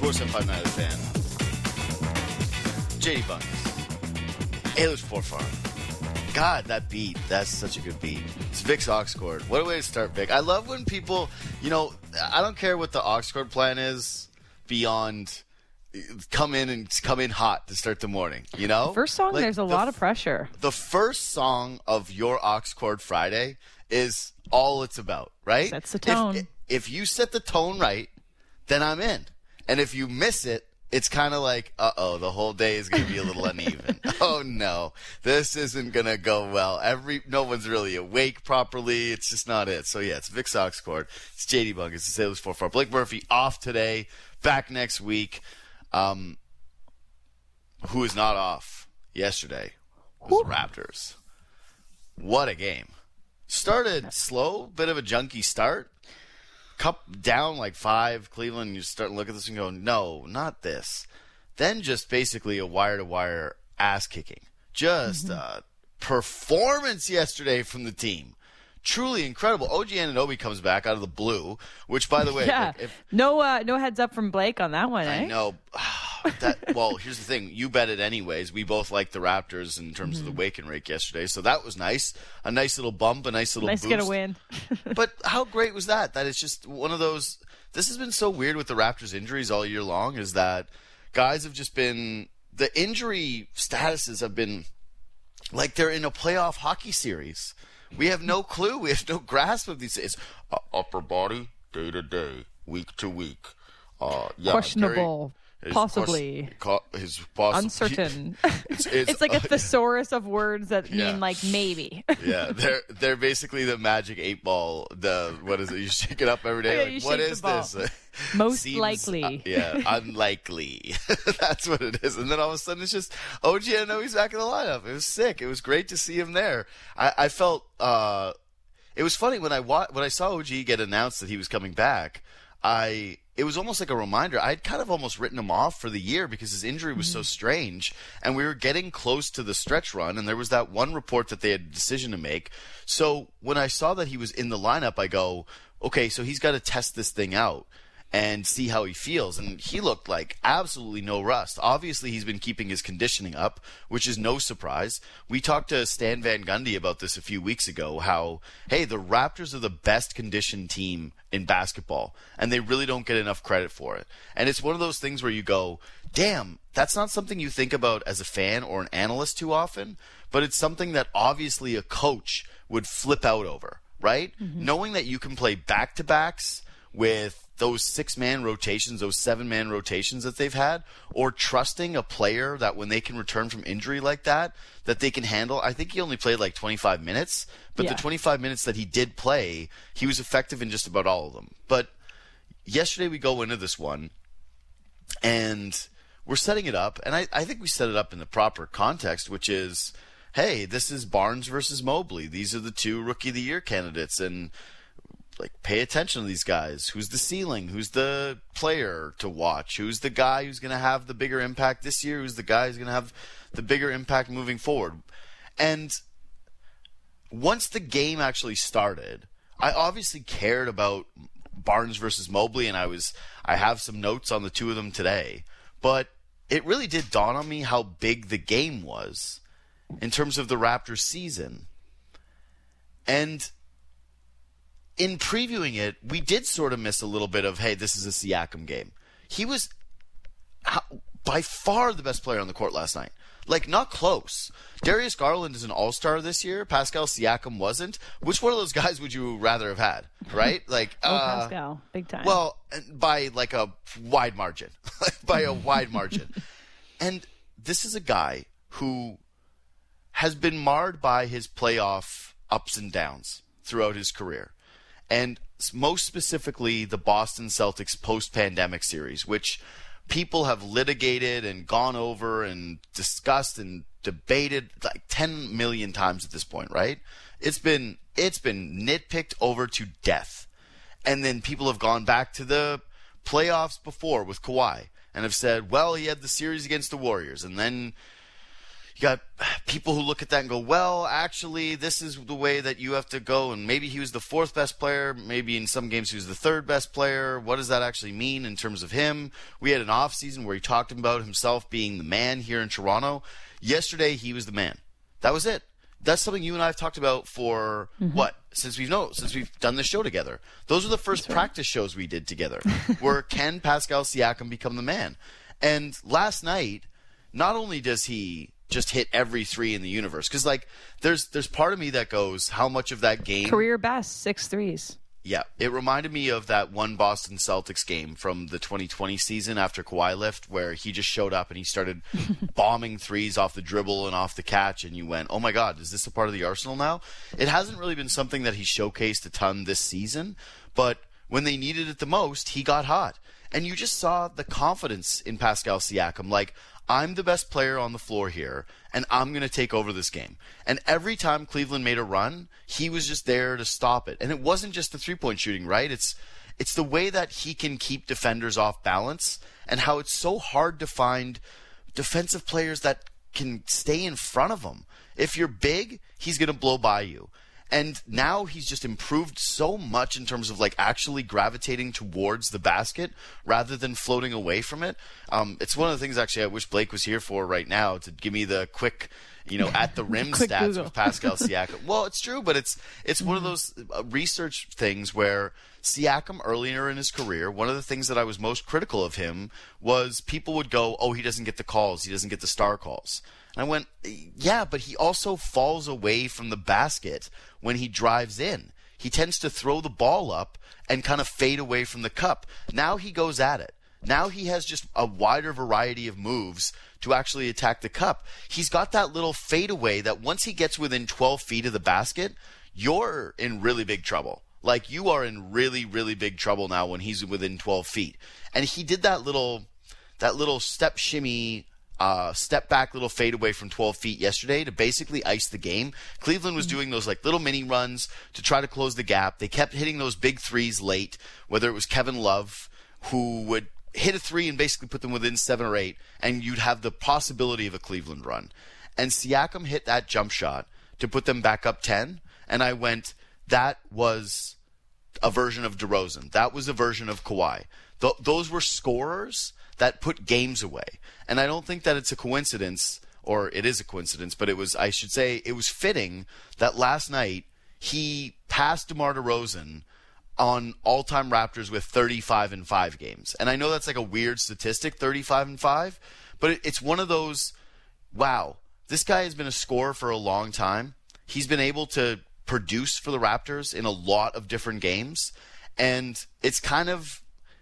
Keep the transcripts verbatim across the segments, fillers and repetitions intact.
four seven five nine The Fan. J D Bunkis. Ailish Forfar. God, that beat. That's such a good beat. It's Vic's aux cord. What a way to start, Vic. I love when people, you know, I don't care what the aux cord plan is beyond come in and come in hot to start the morning, you know? First song, like, there's a the, lot of pressure. The first song of your aux cord Friday is all it's about, right? Sets the tone. If, if you set the tone right, then I'm in. And if you miss it, it's kind of like, uh-oh, the whole day is going to be a little uneven. Oh, no, this isn't going to go well. Every No one's really awake properly. It's just not it. So, yeah, it's Vic's aux cord. It's J D Bunkis. It's Ailish Forfar. Blake Murphy off today, back next week. Um, who is not off yesterday was the Raptors. What a game. Started slow, bit of a junky start. Cup down like five, Cleveland, you start to look at this and go, no, not this. Then just basically a wire-to-wire ass-kicking. Just mm-hmm. a performance yesterday from the team. Truly incredible. O G Anunoby comes back out of the blue, which, by the way... yeah, like, if, no uh, no heads up from Blake on that one, eh? I know. That, well, here's the thing. You bet it anyways. We both liked the Raptors in terms mm-hmm. of the wake and rake yesterday, so that was nice. A nice little bump, a nice little nice boost. Nice to get a win. But how great was that? That it's just one of those – this has been so weird with the Raptors injuries all year long is that guys have just been – the injury statuses have been like they're in a playoff hockey series. We have no clue. We have no grasp of these. It's uh, upper body, day to day, week to week. Uh, yeah, questionable. Very, Possibly. His possi- Uncertain. It's, it's, it's like a uh, thesaurus of words that yeah. mean like maybe. Yeah, they're they're basically the magic eight ball. The what is it? You shake it up every day. Oh, yeah, like, you what shake is the ball. this? Most Seems, likely. Uh, yeah, unlikely. That's what it is. And then all of a sudden it's just O G Anunoby's back in the lineup. It was sick. It was great to see him there. I, I felt uh, it was funny when I wa- when I saw O G get announced that he was coming back. I it was almost like a reminder. I'd kind of almost written him off for the year because his injury was mm-hmm. so strange, and we were getting close to the stretch run, and there was that one report that they had a decision to make. So when I saw that he was in the lineup, I go, okay, so he's got to test this thing out and see how he feels. And he looked like absolutely no rust. Obviously, he's been keeping his conditioning up, which is no surprise. We talked to Stan Van Gundy about this a few weeks ago, how, hey, the Raptors are the best conditioned team in basketball, and they really don't get enough credit for it. And it's one of those things where you go, damn, that's not something you think about as a fan or an analyst too often, but it's something that obviously a coach would flip out over, right? Mm-hmm. Knowing that you can play back-to-backs with those six-man rotations, those seven-man rotations that they've had, or trusting a player that when they can return from injury like that, that they can handle. I think he only played like twenty-five minutes, but yeah. the twenty-five minutes that he did play, he was effective in just about all of them. But yesterday we go into this one, and we're setting it up, and I, I think we set it up in the proper context, which is, hey, this is Barnes versus Mobley. These are the two Rookie of the Year candidates, and like, pay attention to these guys. Who's the ceiling? Who's the player to watch? Who's the guy who's going to have the bigger impact this year? Who's the guy who's going to have the bigger impact moving forward? And once the game actually started, I obviously cared about Barnes versus Mobley, and I was I have some notes on the two of them today. But it really did dawn on me how big the game was in terms of the Raptors season. And in previewing it, we did sort of miss a little bit of, hey, this is a Siakam game. He was by far the best player on the court last night. Like, not close. Darius Garland is an all-star this year. Pascal Siakam wasn't. Which one of those guys would you rather have had, right? Like, oh, uh, Pascal, big time. Well, by like a wide margin. by a wide margin. And this is a guy who has been marred by his playoff ups and downs throughout his career. And most specifically, the Boston Celtics post-pandemic series, which people have litigated and gone over and discussed and debated like ten million times at this point, right? It's been it's been nitpicked over to death. And then people have gone back to the playoffs before with Kawhi and have said, well, he had the series against the Warriors, and then you got people who look at that and go, well, actually, this is the way that you have to go. And maybe he was the fourth best player. Maybe in some games he was the third best player. What does that actually mean in terms of him? We had an off season where he talked about himself being the man here in Toronto. Yesterday, he was the man. That was it. That's something you and I have talked about for mm-hmm. what? Since we've known, since we've done this show together. Those are the first right. practice shows we did together. Where can Pascal Siakam become the man? And last night, not only does he just hit every three in the universe, because like there's there's part of me that goes, how much of that game career best six threes. Yeah, it reminded me of that one Boston Celtics game from the twenty twenty season after Kawhi left, where he just showed up and he started bombing threes off the dribble and off the catch, and you went, oh my God, is this a part of the arsenal now? It hasn't really been something that he showcased a ton this season, but when they needed it the most, he got hot. And you just saw the confidence in Pascal Siakam, like, I'm the best player on the floor here, and I'm going to take over this game. And every time Cleveland made a run, he was just there to stop it. And it wasn't just the three-point shooting, right? It's it's the way that he can keep defenders off balance and how it's so hard to find defensive players that can stay in front of him. If you're big, he's going to blow by you. And now he's just improved so much in terms of like actually gravitating towards the basket rather than floating away from it. Um, it's one of the things actually I wish Blake was here for right now to give me the quick, you know, at the rim stats Google. with Pascal Siakam. Well, it's true, but it's it's one of those uh, research things where Siakam earlier in his career, one of the things that I was most critical of him was people would go, oh, he doesn't get the calls, he doesn't get the star calls. And I went, yeah, but he also falls away from the basket when he drives in. He tends to throw the ball up and kind of fade away from the cup. Now he goes at it. Now he has just a wider variety of moves to actually attack the cup. He's got that little fadeaway that once he gets within twelve feet of the basket, you're in really big trouble. Like, you are in really, really big trouble now when he's within twelve feet. And he did that little, that little step shimmy, Uh, step back little fade away from twelve feet yesterday to basically ice the game. Cleveland was doing those like little mini runs to try to close the gap. They kept hitting those big threes late, whether it was Kevin Love, who would hit a three and basically put them within seven or eight, and you'd have the possibility of a Cleveland run. And Siakam hit that jump shot to put them back up ten, and I went, that was a version of DeRozan. That was a version of Kawhi. Th- those were scorers that put games away. And I don't think that it's a coincidence, or it is a coincidence, but it was, I should say, it was fitting that last night he passed DeMar DeRozan on all-time Raptors with thirty-five and five games. And I know that's like a weird statistic, thirty-five and five, but it, it's one of those, wow, this guy has been a scorer for a long time. He's been able to produce for the Raptors in a lot of different games. And it's kind of,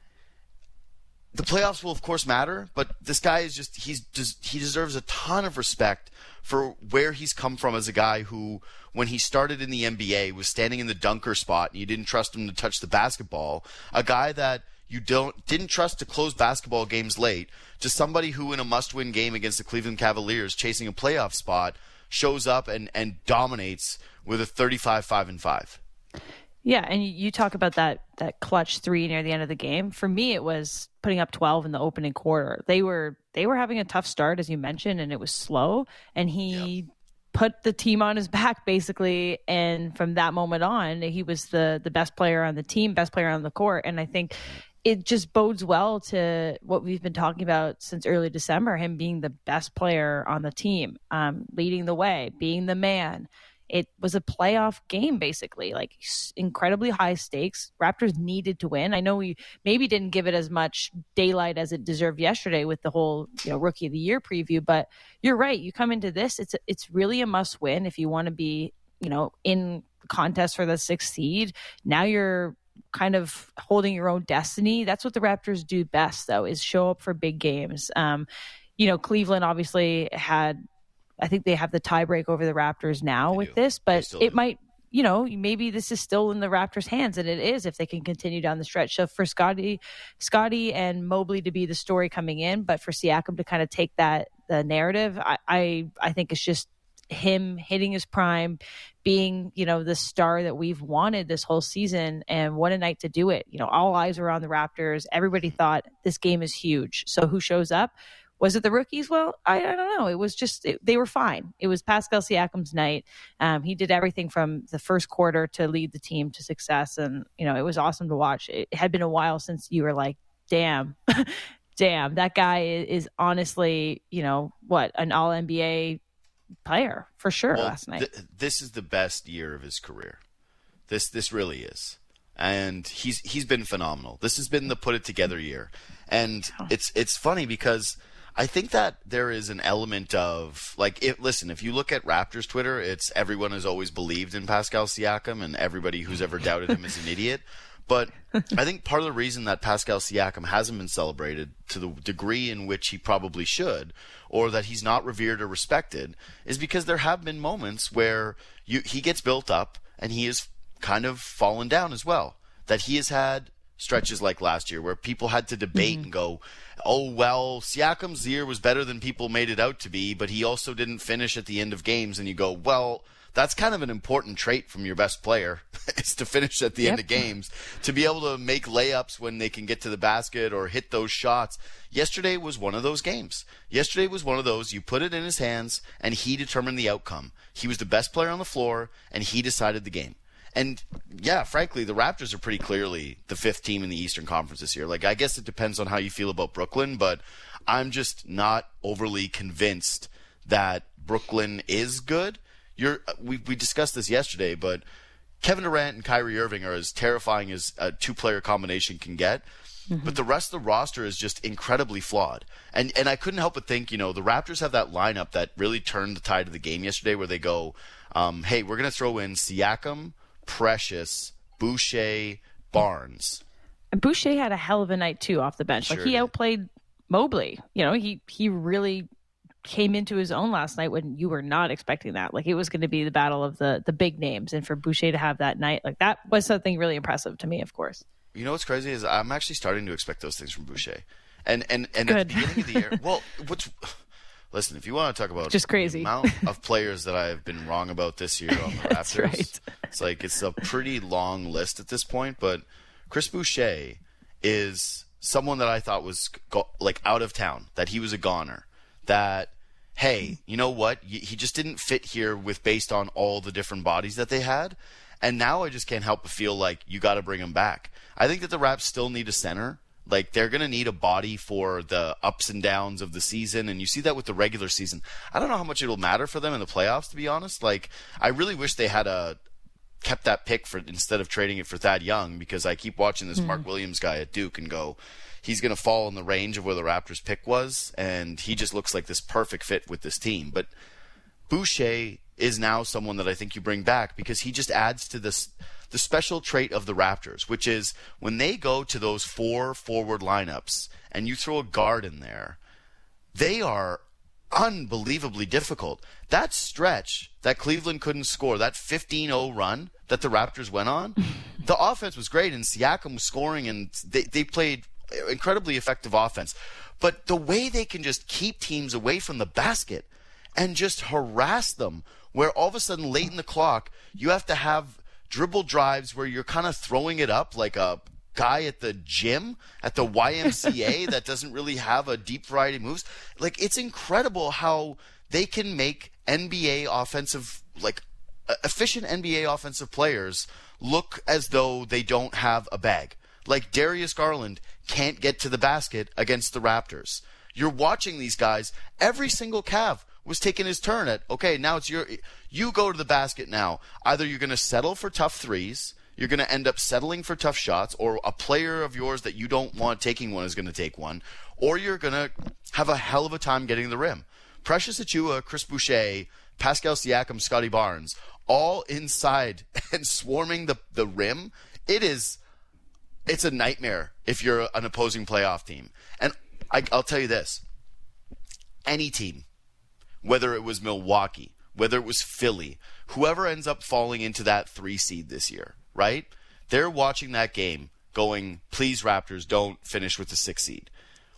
the playoffs will, of course, matter, but this guy is just, he's just, he deserves a ton of respect for where he's come from as a guy who, when he started in the N B A, was standing in the dunker spot and you didn't trust him to touch the basketball. A guy that you don't didn't trust to close basketball games late, to somebody who in a must-win game against the Cleveland Cavaliers chasing a playoff spot shows up and, and dominates with a thirty-five, five, and five. Yeah, and you talk about that that clutch three near the end of the game. For me, it was putting up twelve in the opening quarter. They were they were having a tough start, as you mentioned, and it was slow. And he yep. put the team on his back, basically. And from that moment on, he was the the best player on the team, best player on the court. And I think it just bodes well to what we've been talking about since early December, him being the best player on the team, um, leading the way, being the man. It was a playoff game, basically, like incredibly high stakes. Raptors needed to win. I know we maybe didn't give it as much daylight as it deserved yesterday with the whole, you know, Rookie of the Year preview. But you're right. You come into this, it's it's really a must win if you want to be, you know, in the contest for the sixth seed. Now you're kind of holding your own destiny. That's what the Raptors do best, though, is show up for big games. Um, you know, Cleveland obviously had, I think they have the tiebreak over the Raptors now they with do. this, but it do. might, you know, maybe this is still in the Raptors' hands, and it is if they can continue down the stretch. So for Scotty, Scotty and Mobley to be the story coming in, but for Siakam to kind of take that the narrative, I, I, I think it's just him hitting his prime, being, you know, the star that we've wanted this whole season, and what a night to do it. You know, all eyes were on the Raptors. Everybody thought this game is huge. So who shows up? Was it the rookies? Well, I, I don't know. It was just, it, they were fine. It was Pascal Siakam's night. Um, he did everything from the first quarter to lead the team to success. And, you know, it was awesome to watch. It had been a while since you were like, damn, damn, that guy is, is honestly, you know, what, an all N B A player for sure well, last night. Th- this is the best year of his career. This, this really is. And he's, he's been phenomenal. This has been the put it together year. And it's, it's funny because I think that there is an element of, like, if, listen, if you look at Raptors Twitter, it's everyone has always believed in Pascal Siakam, and everybody who's ever doubted him is an idiot. But I think part of the reason that Pascal Siakam hasn't been celebrated to the degree in which he probably should, or that he's not revered or respected, is because there have been moments where you, he gets built up and he has kind of fallen down as well. That he has had stretches like last year where people had to debate mm-hmm. and go, oh, well, Siakam's year was better than people made it out to be, but he also didn't finish at the end of games. And you go, well, that's kind of an important trait from your best player is to finish at the yep. end of games, to be able to make layups when they can get to the basket or hit those shots. Yesterday was one of those games. Yesterday was one of those, you put it in his hands and he determined the outcome. He was the best player on the floor and he decided the game. And, yeah, frankly, the Raptors are pretty clearly the fifth team in the Eastern Conference this year. Like, I guess it depends on how you feel about Brooklyn, but I'm just not overly convinced that Brooklyn is good. You're we we discussed this yesterday, but Kevin Durant and Kyrie Irving are as terrifying as a two-player combination can get. Mm-hmm. But the rest of the roster is just incredibly flawed. And and I couldn't help but think, you know, the Raptors have that lineup that really turned the tide of the game yesterday where they go, um, hey, we're going to throw in Siakam, Precious, Boucher, Barnes. And Boucher had a hell of a night too off the bench. Sure like he did. Outplayed Mobley. You know, he he really came into his own last night when you were not expecting that. Like it was going to be the battle of the the big names, and for Boucher to have that night, like that was something really impressive to me, of course. You know what's crazy is I'm actually starting to expect those things from Boucher. And and and Good. At the beginning of the year, well, what's listen, if you want to talk about just crazy the amount of players that I've been wrong about this year on the That's Raptors, right. It's like it's a pretty long list at this point. But Chris Boucher is someone that I thought was go- like out of town, that he was a goner, that hey, you know what? He just didn't fit here with based on all the different bodies that they had. And now I just can't help but feel like you got to bring him back. I think that the Raps still need a center. Like, they're going to need a body for the ups and downs of the season, and you see that with the regular season. I don't know how much it'll matter for them in the playoffs, to be honest. Like, I really wish they had a kept that pick for instead of trading it for Thad Young, because I keep watching this mm. Mark Williams guy at Duke and go, he's going to fall in the range of where the Raptors pick was, and he just looks like this perfect fit with this team. But Boucher is now someone that I think you bring back because he just adds to this the special trait of the Raptors, which is when they go to those four forward lineups and you throw a guard in there, they are unbelievably difficult. That stretch that Cleveland couldn't score, that fifteen oh run that the Raptors went on, the offense was great and Siakam was scoring and they, they played incredibly effective offense. But the way they can just keep teams away from the basket and just harass them, where all of a sudden late in the clock you have to have dribble drives where you're kind of throwing it up like a guy at the gym, at the Y M C A that doesn't really have a deep variety of moves. Like, it's incredible how they can make N B A offensive, like efficient N B A offensive players look as though they don't have a bag. Like Darius Garland can't get to the basket against the Raptors. You're watching these guys, every single Cav was taking his turn at, okay, now it's your, you go to the basket now. Either you're going to settle for tough threes, you're going to end up settling for tough shots, or a player of yours that you don't want taking one is going to take one, or you're going to have a hell of a time getting the rim. Precious Achiuwa, Chris Boucher, Pascal Siakam, Scotty Barnes, all inside and swarming the, the rim. It is, it's a nightmare if you're an opposing playoff team. And I, I'll tell you this, any team, whether it was Milwaukee, whether it was Philly, whoever ends up falling into that three seed this year, right? They're watching that game going, please, Raptors, don't finish with the six seed.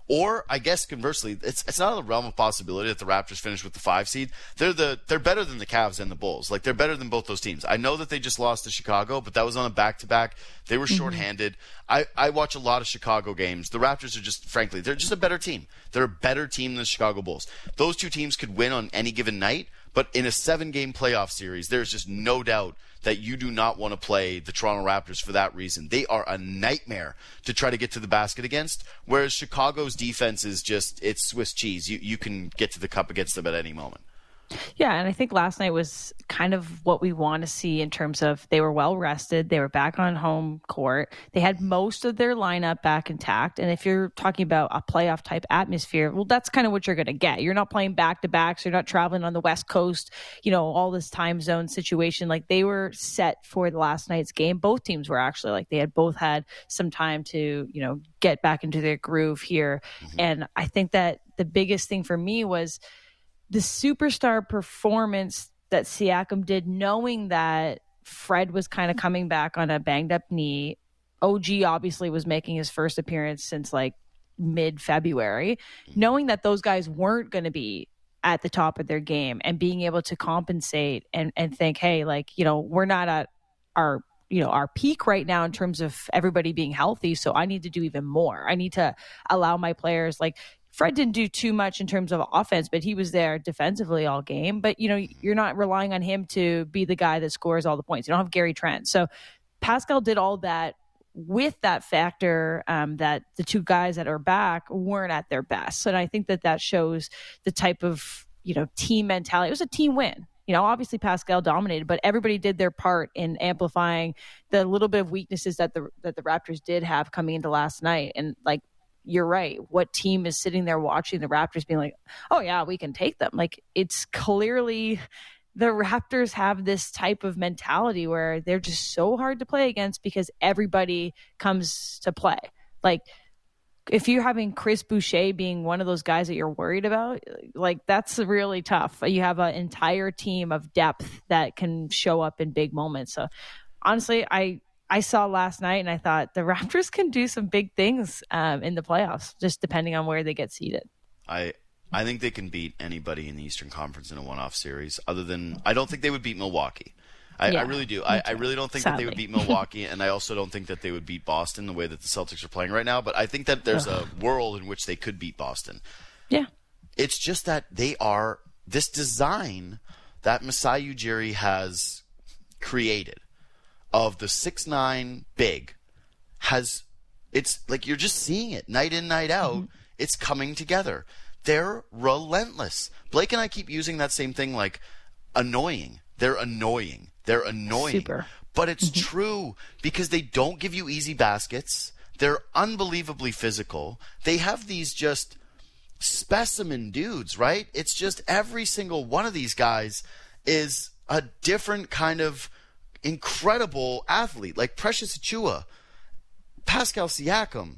Or I guess conversely, it's it's not in the realm of possibility that the Raptors finish with the five seed. They're the they're better than the Cavs and the Bulls. Like, they're better than both those teams. I know that they just lost to Chicago, but that was on a back-to-back. They were shorthanded. Mm-hmm. I, I watch a lot of Chicago games. The Raptors are just, frankly, they're just a better team. They're a better team than the Chicago Bulls. Those two teams could win on any given night, but in a seven-game playoff series, there's just no doubt that you do not want to play the Toronto Raptors for that reason. They are a nightmare to try to get to the basket against, whereas Chicago's defense is just, it's Swiss cheese. You you can get to the cup against them at any moment. Yeah, and I think last night was kind of what we want to see in terms of they were well rested. They were back on home court. They had most of their lineup back intact. And if you're talking about a playoff type atmosphere, well, that's kind of what you're going to get. You're not playing back to back, so you're not traveling on the West Coast, you know, all this time zone situation. Like, they were set for the last night's game. Both teams were actually, like, they had both had some time to, you know, get back into their groove here. Mm-hmm. And I think that the biggest thing for me was the superstar performance that Siakam did, knowing that Fred was kind of coming back on a banged up knee. O G obviously was making his first appearance since like mid-February, knowing that those guys weren't going to be at the top of their game and being able to compensate and, and think, hey, like, you know, we're not at our, you know, our peak right now in terms of everybody being healthy. So I need to do even more. I need to allow my players, like, Fred didn't do too much in terms of offense, but he was there defensively all game. But, you know, you're not relying on him to be the guy that scores all the points. You don't have Gary Trent. So Pascal did all that with that factor um, that the two guys that are back weren't at their best. And I think that that shows the type of, you know, team mentality. It was a team win. You know, obviously Pascal dominated, but everybody did their part in amplifying the little bit of weaknesses that the that the Raptors did have coming into last night. And, like, you're right. What team is sitting there watching the Raptors being like, oh, yeah, we can take them? Like, it's clearly the Raptors have this type of mentality where they're just so hard to play against because everybody comes to play. Like, if you're having Chris Boucher being one of those guys that you're worried about, like, that's really tough. You have an entire team of depth that can show up in big moments. So honestly, I I saw last night and I thought the Raptors can do some big things um, in the playoffs, just depending on where they get seated. I I think they can beat anybody in the Eastern Conference in a one-off series. Other than, I don't think they would beat Milwaukee. I, yeah, I really do. I, I really don't think sadly. that they would beat Milwaukee, and I also don't think that they would beat Boston the way that the Celtics are playing right now. But I think that there's a world in which they could beat Boston. Yeah. It's just that they are this design that Masai Ujiri has created of the six nine big has, it's like you're just seeing it night in, night out. Mm-hmm. It's coming together. They're relentless. Blake and I keep using that same thing, like annoying. They're annoying. They're annoying. Super. But it's mm-hmm. true because they don't give you easy baskets. They're unbelievably physical. They have these just specimen dudes, right? It's just every single one of these guys is a different kind of incredible athlete, like Precious Achiuwa, Pascal Siakam,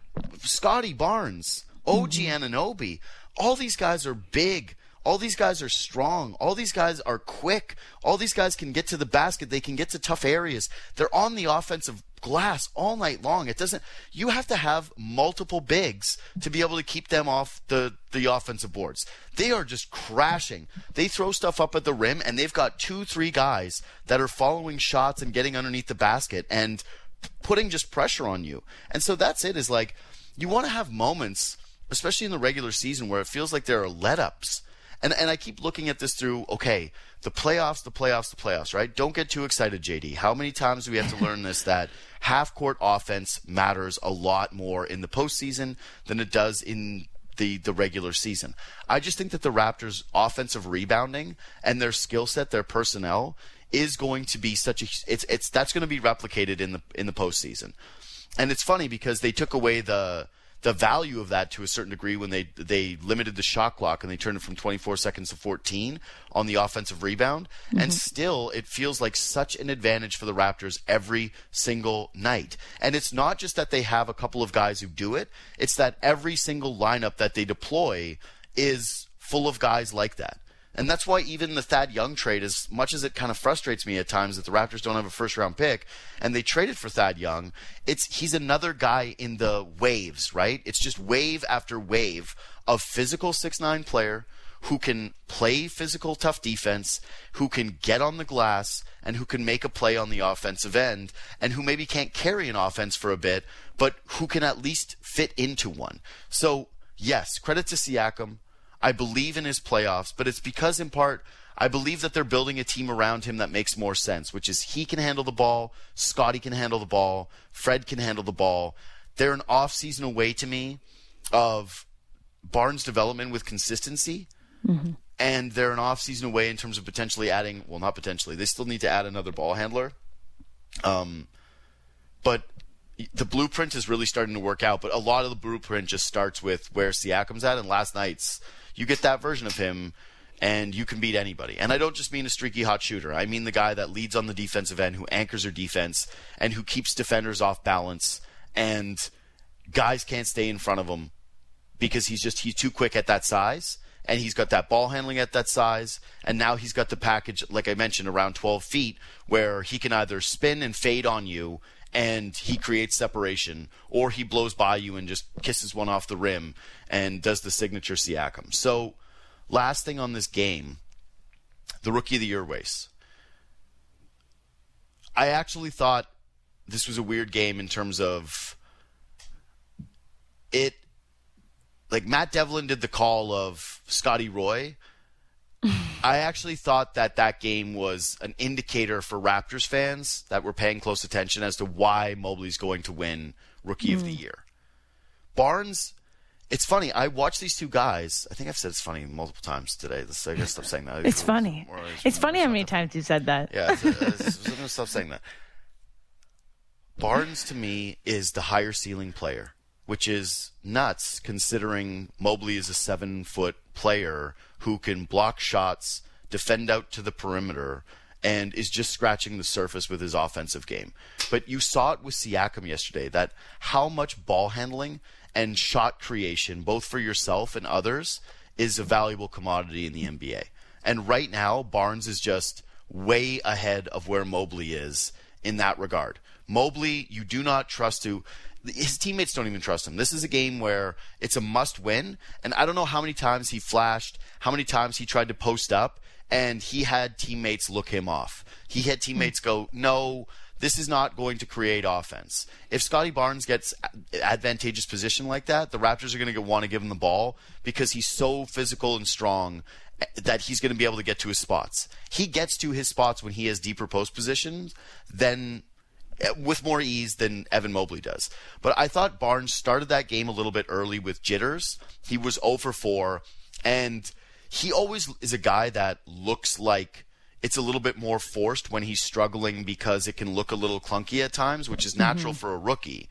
Scotty Barnes, O G mm-hmm. Anunoby. All these guys are big. All these guys are strong. All these guys are quick. All these guys can get to the basket. They can get to tough areas. They're on the offensive glass all night long. It doesn't. You have to have multiple bigs to be able to keep them off the the offensive boards. They are just crashing. They throw stuff up at the rim, and they've got two, three guys that are following shots and getting underneath the basket and putting just pressure on you. And so that's it. Is like, you want to have moments, especially in the regular season, where it feels like there are let-ups. And and I keep looking at this through, okay, the playoffs, the playoffs, the playoffs, right? Don't get too excited, J D. How many times do we have to learn this, that half-court offense matters a lot more in the postseason than it does in the, the regular season? I just think that the Raptors' offensive rebounding and their skill set, their personnel, is going to be such a it's it's that's going to be replicated in the in the postseason. And it's funny because they took away the the value of that to a certain degree when they they limited the shot clock and they turned it from twenty-four seconds to fourteen on the offensive rebound. Mm-hmm. And still, it feels like such an advantage for the Raptors every single night. And it's not just that they have a couple of guys who do it. It's that every single lineup that they deploy is full of guys like that. And that's why even the Thad Young trade, as much as it kind of frustrates me at times that the Raptors don't have a first-round pick, and they traded for Thad Young, it's he's another guy in the waves, right? It's just wave after wave of physical six nine player who can play physical, tough defense, who can get on the glass, and who can make a play on the offensive end, and who maybe can't carry an offense for a bit, but who can at least fit into one. So, yes, credit to Siakam. I believe in his playoffs, but it's because, in part, I believe that they're building a team around him that makes more sense, which is he can handle the ball, Scotty can handle the ball, Fred can handle the ball. They're an off-season away to me of Barnes' development with consistency, mm-hmm. and they're an off-season away in terms of potentially adding, well, not potentially, they still need to add another ball handler. Um, but the blueprint is really starting to work out, but a lot of the blueprint just starts with where Siakam's at, and last night's you get that version of him, and you can beat anybody. And I don't just mean a streaky hot shooter. I mean the guy that leads on the defensive end, who anchors their defense, and who keeps defenders off balance, and guys can't stay in front of him because he's just he's too quick at that size, and he's got that ball handling at that size, and now he's got the package, like I mentioned, around twelve feet, where he can either spin and fade on you, and he creates separation, or he blows by you and just kisses one off the rim and does the signature Siakam. So, last thing on this game, the Rookie of the Year race. I actually thought this was a weird game in terms of it, like Matt Devlin did the call of Scotty Roy. I actually thought that that game was an indicator for Raptors fans that were paying close attention as to why Mobley's going to win Rookie mm. of the Year. Barnes, it's funny. I watched these two guys. I think I've said it's funny multiple times today. This, I gotta stop saying that. It's funny. More, it's funny how many times you said that. Yeah, it's, it's, I'm gonna stop saying that. Barnes, to me, is the higher ceiling player, which is nuts considering Mobley is a seven-foot player who can block shots, defend out to the perimeter, and is just scratching the surface with his offensive game. But you saw it with Siakam yesterday, that how much ball handling and shot creation, both for yourself and others, is a valuable commodity in the N B A. And right now, Barnes is just way ahead of where Mobley is in that regard. Mobley, you do not trust to... His teammates don't even trust him. This is a game where it's a must-win, and I don't know how many times he flashed, how many times he tried to post up, and he had teammates look him off. He had teammates go, no, this is not going to create offense. If Scotty Barnes gets advantageous position like that, the Raptors are going to want to give him the ball because he's so physical and strong that he's going to be able to get to his spots. He gets to his spots when he has deeper post positions than... with more ease than Evan Mobley does. But I thought Barnes started that game a little bit early with jitters. He was zero for four, and he always is a guy that looks like it's a little bit more forced when he's struggling because it can look a little clunky at times, which is natural mm-hmm. for a rookie.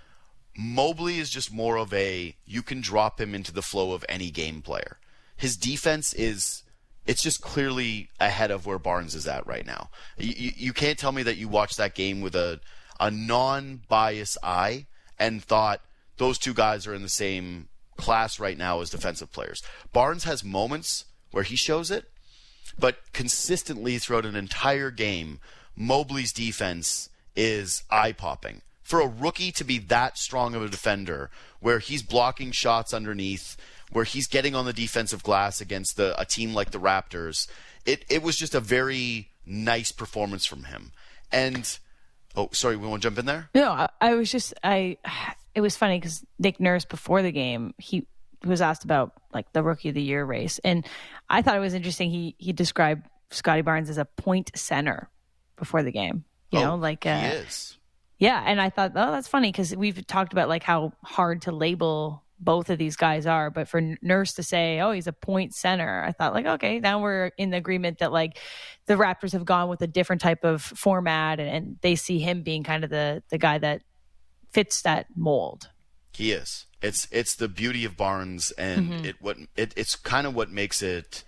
Mobley is just more of a, you can drop him into the flow of any game player. His defense is... it's just clearly ahead of where Barnes is at right now. You, you, you can't tell me that you watched that game with a, a non-biased eye and thought those two guys are in the same class right now as defensive players. Barnes has moments where he shows it, but consistently throughout an entire game, Mobley's defense is eye-popping. For a rookie to be that strong of a defender, where he's blocking shots underneath, where he's getting on the defensive glass against the, a team like the Raptors, it, it was just a very nice performance from him. And, oh, sorry, we want to jump in there? No, I, I was just, I. it was funny because Nick Nurse, before the game, he was asked about, like, the Rookie of the Year race. And I thought it was interesting. He, he described Scotty Barnes as a point center before the game. You oh, know, like, uh, he is. Yeah, and I thought, oh, that's funny because we've talked about, like, how hard to label both of these guys are, but for Nurse to say, oh, he's a point center, I thought, like, okay, now we're in the agreement that, like, the Raptors have gone with a different type of format, and, and they see him being kind of the the guy that fits that mold. He is. It's it's the beauty of Barnes, and mm-hmm. it what it, it's kind of what makes it.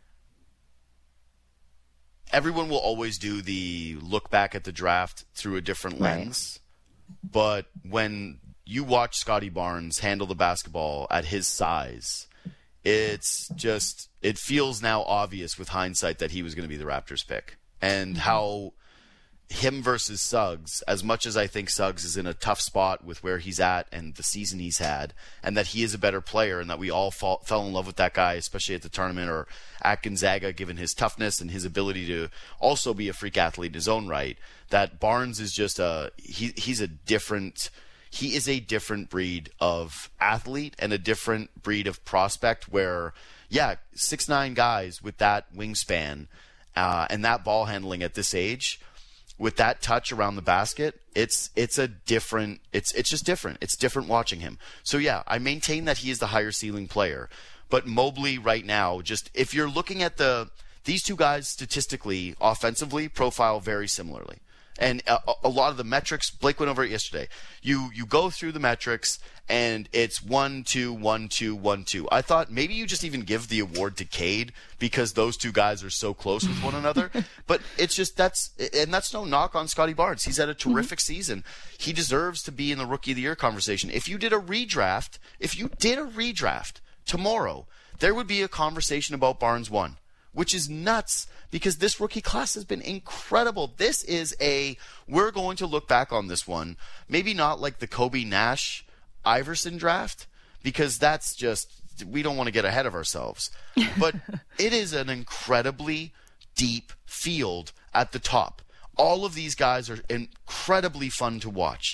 Everyone will always do the look back at the draft through a different lens, right. But when you watch Scotty Barnes handle the basketball at his size, it's just, it feels now obvious with hindsight that he was going to be the Raptors pick. And how him versus Suggs, as much as I think Suggs is in a tough spot with where he's at and the season he's had, and that he is a better player and that we all fall, fell in love with that guy, especially at the tournament or at Gonzaga, given his toughness and his ability to also be a freak athlete in his own right, that Barnes is just a, he, he's a different, he is a different breed of athlete and a different breed of prospect where, yeah, six nine guys with that wingspan uh, and that ball handling at this age, with that touch around the basket, it's it's a different it's it's just different. It's different watching him. So yeah, I maintain that he is the higher ceiling player. But Mobley right now, just if you're looking at the these two guys statistically, offensively, profile very similarly. And a, a lot of the metrics, Blake went over it yesterday. You you go through the metrics, and it's one, two, one, two, one, two. I thought maybe you just even give the award to Cade because those two guys are so close with one another. But it's just that's and that's no knock on Scotty Barnes. He's had a terrific mm-hmm. season. He deserves to be in the Rookie of the Year conversation. If you did a redraft, if you did a redraft tomorrow, there would be a conversation about Barnes one, which is nuts. Because this rookie class has been incredible. This is a, we're going to look back on this one, maybe not like the Kobe Nash Iverson draft, because that's just, we don't want to get ahead of ourselves. But it is an incredibly deep field at the top. All of these guys are incredibly fun to watch.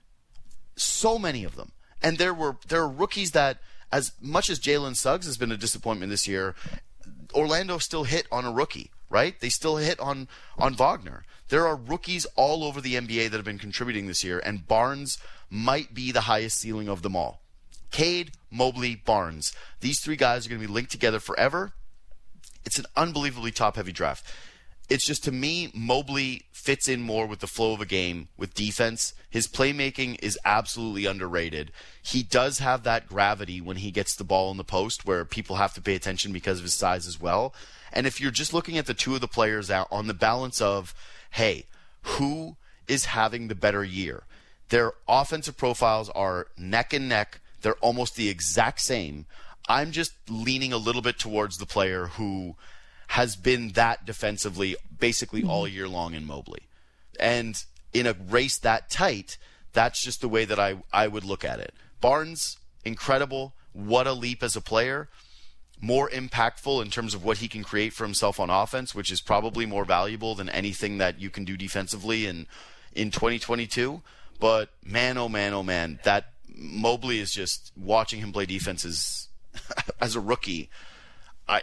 So many of them. And there were there are rookies that, as much as Jalen Suggs has been a disappointment this year, Orlando still hit on a rookie. Right? They still hit on, on Wagner. There are rookies all over the N B A that have been contributing this year, and Barnes might be the highest ceiling of them all. Cade, Mobley, Barnes. These three guys are going to be linked together forever. It's an unbelievably top-heavy draft. It's just, to me, Mobley fits in more with the flow of a game, with defense. His playmaking is absolutely underrated. He does have that gravity when he gets the ball in the post where people have to pay attention because of his size as well. And if you're just looking at the two of the players out on the balance of, hey, who is having the better year? Their offensive profiles are neck and neck. They're almost the exact same. I'm just leaning a little bit towards the player who has been that defensively basically mm-hmm. all year long in Mobley. And in a race that tight, that's just the way that I, I would look at it. Barnes, incredible. What a leap as a player. More impactful in terms of what he can create for himself on offense, which is probably more valuable than anything that you can do defensively in, in twenty twenty-two. But man, oh man, oh man, that Mobley is just, watching him play defense is, as a rookie, I,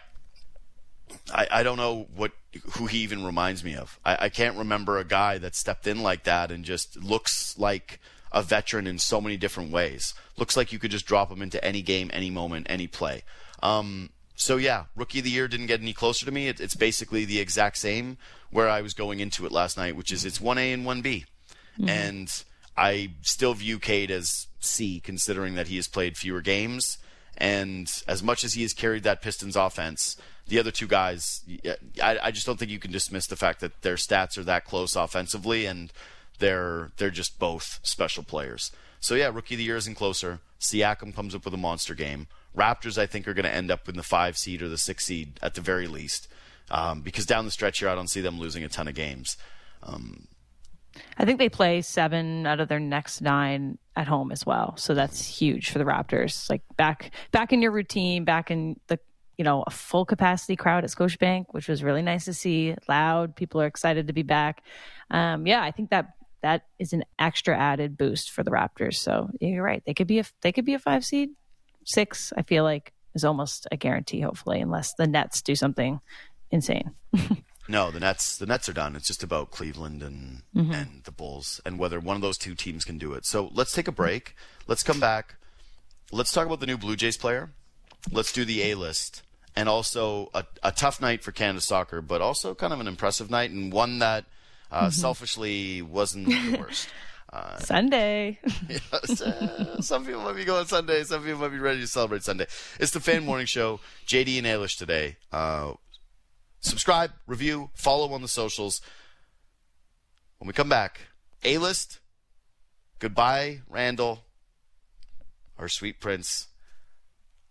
I I don't know what who he even reminds me of. I, I can't remember a guy that stepped in like that and just looks like a veteran in so many different ways. Looks like you could just drop him into any game, any moment, any play. Um, so yeah, Rookie of the Year didn't get any closer to me. It, it's basically the exact same where I was going into it last night, which is it's one A and one B. Mm-hmm. And I still view Cade as C, considering that he has played fewer games. And as much as he has carried that Pistons offense, the other two guys, I, I just don't think you can dismiss the fact that their stats are that close offensively, and they're they're just both special players. So yeah, Rookie of the Year isn't closer. Siakam comes up with a monster game. Raptors, I think, are going to end up in the five seed or the six seed at the very least, um, because down the stretch here, I don't see them losing a ton of games. Um, I think they play seven out of their next nine at home as well, so that's huge for the Raptors. Like back back in your routine, back in the you know a full capacity crowd at Scotiabank, which was really nice to see. Loud, people are excited to be back. Um, yeah, I think that that is an extra added boost for the Raptors. So yeah, you're right; they could be a they could be a five seed. Six, I feel like, is almost a guarantee, hopefully, unless the Nets do something insane. No, the Nets the Nets are done. It's just about Cleveland and mm-hmm. and the Bulls and whether one of those two teams can do it. So let's take a break. Let's come back. Let's talk about the new Blue Jays player. Let's do the A-list. And also a, a tough night for Canada soccer, but also kind of an impressive night, and one that uh, mm-hmm. selfishly wasn't the worst. Uh, Sunday. Yes, uh, some people might be going Sunday. Some people might be ready to celebrate Sunday. It's the Fan Morning Show. J D and Ailish today. Uh, subscribe, review, follow on the socials. When we come back, A-list, goodbye, Randall, our sweet prince.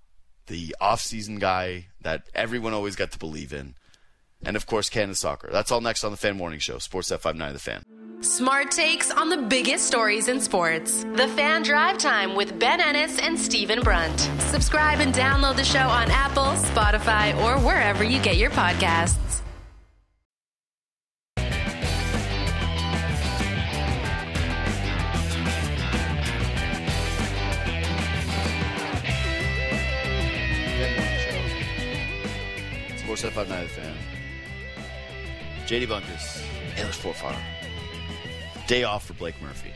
the off-season guy that everyone always got to believe in. And, of course, Canada Soccer. That's all next on the Fan Morning Show, Sports F fifty-nine The Fan. Smart takes on the biggest stories in sports. The Fan Drive Time with Ben Ennis and Stephen Brunt. Subscribe and download the show on Apple, Spotify, or wherever you get your podcasts. Sports F fifty-nine The Fan. J D Bunkers, English Forfar. Day off for Blake Murphy.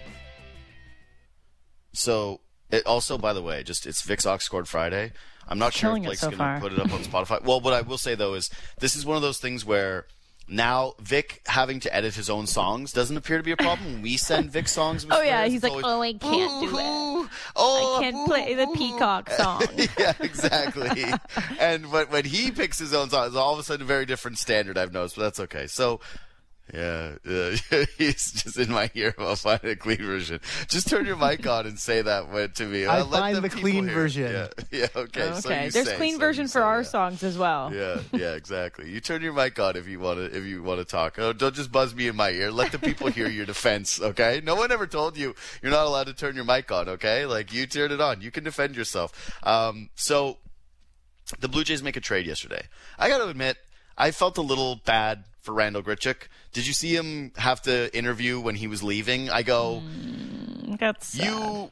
So, it also, by the way, just it's Vic Sox scored Friday. I'm not sure if Blake's so going to put it up on Spotify. Well, what I will say, though, is this is one of those things where now Vic having to edit his own songs doesn't appear to be a problem. We send Vic songs. Oh, yeah. He's like, always, oh, I can't do it. Oh, I can't play the Peacock song. Yeah, exactly. And when, when he picks his own song, it's all of a sudden a very different standard, I've noticed, but that's okay. So, yeah, uh, he's just in my ear. I'll find a clean version. Just turn your mic on and say that to me. I I'll let find the, the clean hear. version. Yeah, yeah okay. Okay, So you there's say, clean so version you for say, our yeah. songs as well. Yeah, yeah, exactly. You turn your mic on if you want to. If you want to talk, oh, don't just buzz me in my ear. Let the people hear your defense. Okay. No one ever told you you're not allowed to turn your mic on. Okay. Like you turned it on. You can defend yourself. Um. So, the Blue Jays make a trade yesterday. I got to admit, I felt a little bad for Randal Grichuk. Did you see him have to interview when he was leaving? I go, mm, that's sad. you,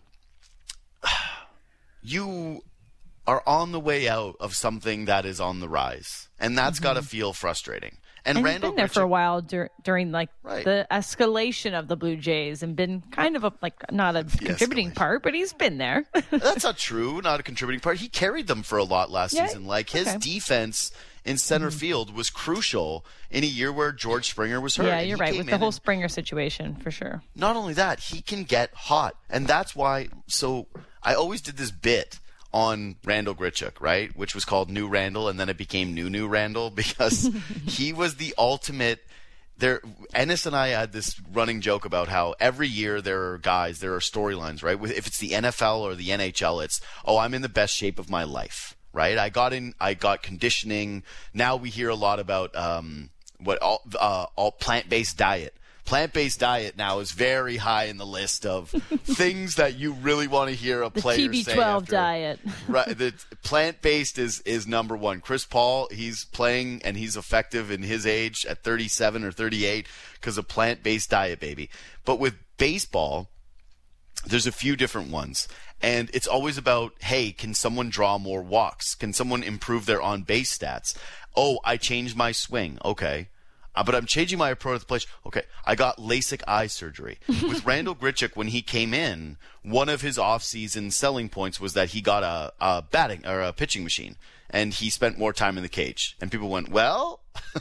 you are on the way out of something that is on the rise, and that's mm-hmm. got to feel frustrating. And, and Randal he's been there Grichuk, for a while dur- during like right. the escalation of the Blue Jays, and been kind of a like not a the contributing escalation. part, but he's been there. That's not true. Not a contributing part. He carried them for a lot last Yeah? season. Like his Okay. defense in center mm-hmm. field was crucial in a year where George Springer was hurt. Yeah, And you're he right came with in the whole and- Springer situation for sure. Not only that, he can get hot. And that's why, so I always did this bit on Randal Grichuk, right? Which was called New Randall, and then it became New New Randall because he was the ultimate. There, Ennis and I had this running joke about how every year there are guys, there are storylines, right? If it's the N F L or the N H L, it's, oh, I'm in the best shape of my life, right? I got in, I got conditioning. Now we hear a lot about um, what all, uh, all plant-based diet. Plant-based diet now is very high in the list of things that you really want to hear a The player T B twelve say after. diet. Right, the plant-based is is number one. Chris Paul, he's playing and he's effective in his age at thirty-seven or thirty-eight because of plant-based diet, baby. But with baseball, there's a few different ones. And it's always about, hey, can someone draw more walks? Can someone improve their on-base stats? Oh, I changed my swing. Okay. Uh, but I'm changing my approach to the plate. Okay, I got LASIK eye surgery. With Randal Grichuk, when he came in, one of his off-season selling points was that he got a, a batting or a pitching machine, and he spent more time in the cage. And people went, well,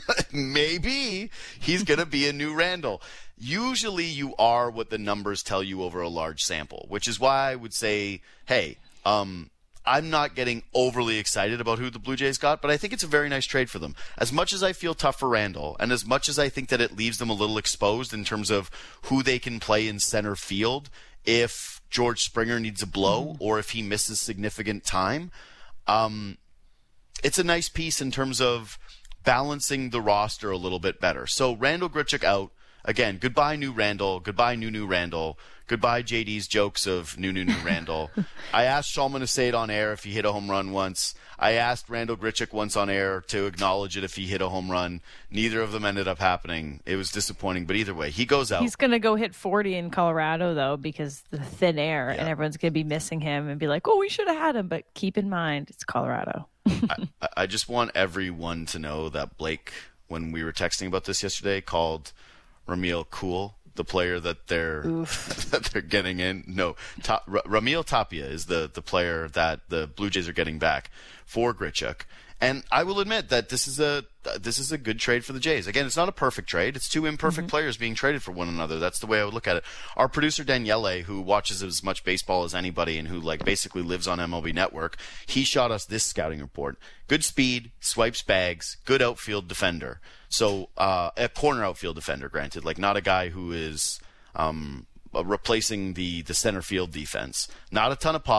maybe he's going to be a new Randal. Usually you are what the numbers tell you over a large sample, which is why I would say, hey, um, I'm not getting overly excited about who the Blue Jays got, but I think it's a very nice trade for them. As much as I feel tough for Randal, and as much as I think that it leaves them a little exposed in terms of who they can play in center field if George Springer needs a blow mm-hmm. or if he misses significant time, um, it's a nice piece in terms of balancing the roster a little bit better. So Randal Grichuk out. Again, goodbye, new Randal. Goodbye, new, new Randal. Goodbye, J D's jokes of new, new, new Randal. I asked Shulman to say it on air if he hit a home run once. I asked Randal Grichuk once on air to acknowledge it if he hit a home run. Neither of them ended up happening. It was disappointing, but either way, he goes out. He's going to go hit forty in Colorado, though, because the thin air, yeah. and everyone's going to be missing him and be like, oh, we should have had him. But keep in mind, it's Colorado. I, I just want everyone to know that Blake, when we were texting about this yesterday, called Ramil cool, the player that they're that they're getting in. No, Ta- R- Ramil Tapia is the the player that the Blue Jays are getting back for Grichuk. And I will admit that this is a uh, this is a good trade for the Jays. Again, it's not a perfect trade. It's two imperfect mm-hmm. players being traded for one another. That's the way I would look at it. Our producer Daniele, who watches as much baseball as anybody and who like basically lives on M L B Network, he shot us this scouting report. Good speed, swipes bags, good outfield defender. So uh, a corner outfield defender, granted, like not a guy who is um, replacing the the center field defense. Not a ton of pop,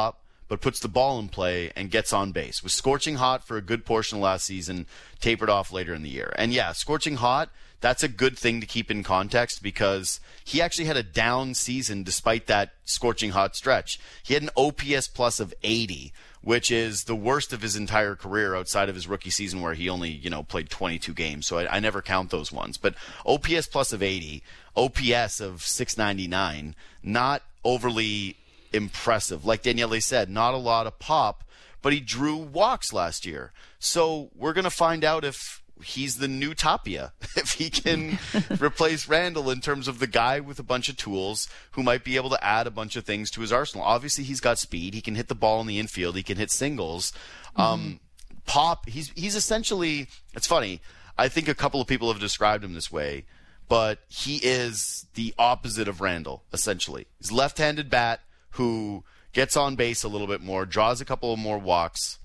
but puts the ball in play and gets on base. Was scorching hot for a good portion of last season, tapered off later in the year. And yeah, scorching hot, that's a good thing to keep in context because he actually had a down season despite that scorching hot stretch. He had an O P S plus of eighty, which is the worst of his entire career outside of his rookie season where he only, you know, played twenty-two games. So I, I never count those ones. But O P S plus of eighty, O P S of six ninety-nine, not overly impressive. Like Daniele said, not a lot of pop, but he drew walks last year. So we're going to find out if he's the new Tapia, if he can replace Randall in terms of the guy with a bunch of tools who might be able to add a bunch of things to his arsenal. Obviously, he's got speed. He can hit the ball in the infield. He can hit singles. Mm-hmm. Um, pop, he's he's essentially, it's funny, I think a couple of people have described him this way, but he is the opposite of Randall, essentially. He's a left-handed bat who gets on base a little bit more, draws a couple of more walks,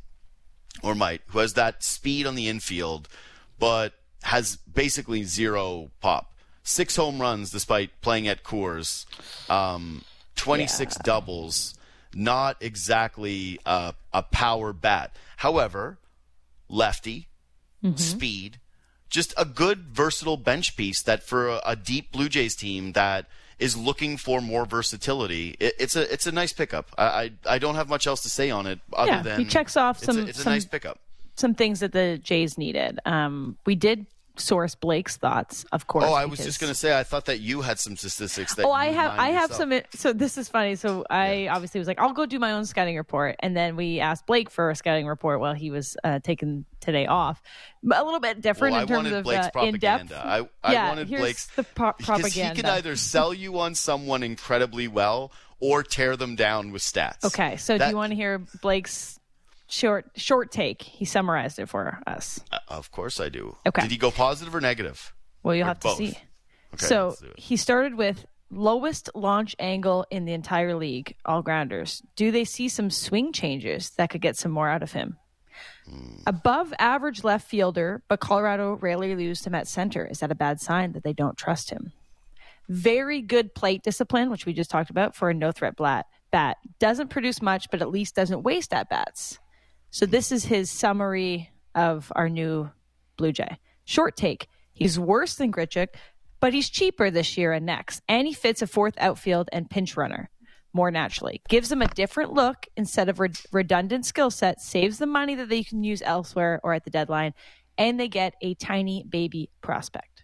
or might, who has that speed on the infield, but has basically zero pop. Six home runs despite playing at Coors, um, twenty-six yeah. doubles, not exactly a, a power bat. However, lefty, mm-hmm. speed, just a good versatile bench piece that for a, a deep Blue Jays team that is looking for more versatility, it, it's a it's a nice pickup. I, I I don't have much else to say on it other yeah, than he checks off it's some. A, it's a some, nice pickup. Some things that the Jays needed. Um, we did source Blake's thoughts, of course. Oh, I was because... just going to say, I thought that you had some statistics. That oh, I have, I have yourself. some. So this is funny. So I yeah. obviously was like, I'll go do my own scouting report, and then we asked Blake for a scouting report while he was uh, taking today off. A little bit different well, in terms of Blake's uh, in depth. I, I yeah, wanted here's Blake's the pro- propaganda. Because he can either sell you on someone incredibly well or tear them down with stats. Okay, so that, do you want to hear Blake's short short take? He summarized it for us. Uh, of course I do. Okay. Did he go positive or negative? Well, you'll or have both? to see. Okay, so he started with lowest launch angle in the entire league, all grounders. Do they see some swing changes that could get some more out of him? Hmm. Above average left fielder, but Colorado rarely loses him at center. Is that a bad sign that they don't trust him? Very good plate discipline, which we just talked about, for a no-threat bat. bat. Doesn't produce much, but at least doesn't waste at-bats. So this is his summary of our new Blue Jay. Short take. He's worse than Grichuk, but he's cheaper this year and next. And he fits a fourth outfield and pinch runner more naturally. Gives them a different look instead of re- redundant skill set. Saves the money that they can use elsewhere or at the deadline. And they get a tiny baby prospect.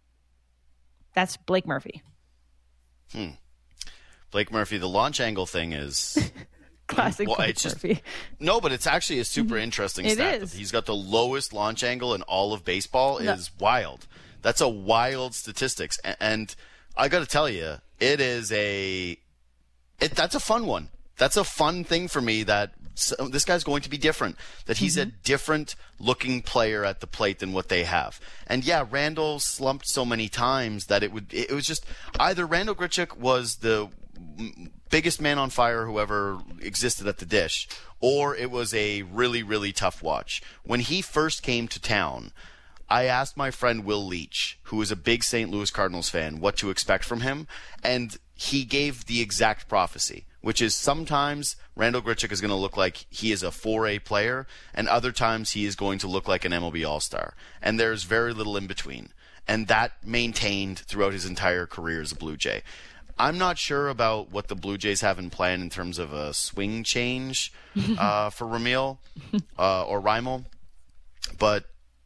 That's Blake Murphy. Hmm. Blake Murphy, the launch angle thing is... Classic well, Blake it's just, Murphy. No, but it's actually a super interesting it stat. Is. He's got the lowest launch angle in all of baseball. No. Is wild. That's a wild statistics. And, and I got to tell you, it is a... It, that's a fun one. That's a fun thing for me that so, this guy's going to be different. That he's mm-hmm. a different looking player at the plate than what they have. And yeah, Randall slumped so many times that it would. It was just either Randall Grichuk was the biggest man on fire who ever existed at the dish, or it was a really, really tough watch. When he first came to town, I asked my friend Will Leach, who is a big Saint Louis Cardinals fan, what to expect from him, and he gave the exact prophecy, which is sometimes Randall Grichuk is going to look like he is a four A player, and other times he is going to look like an M L B All-Star. And there's very little in between. And that maintained throughout his entire career as a Blue Jay. I'm not sure about what the Blue Jays have in plan in terms of a swing change uh, for Ramil uh, or Raimel, but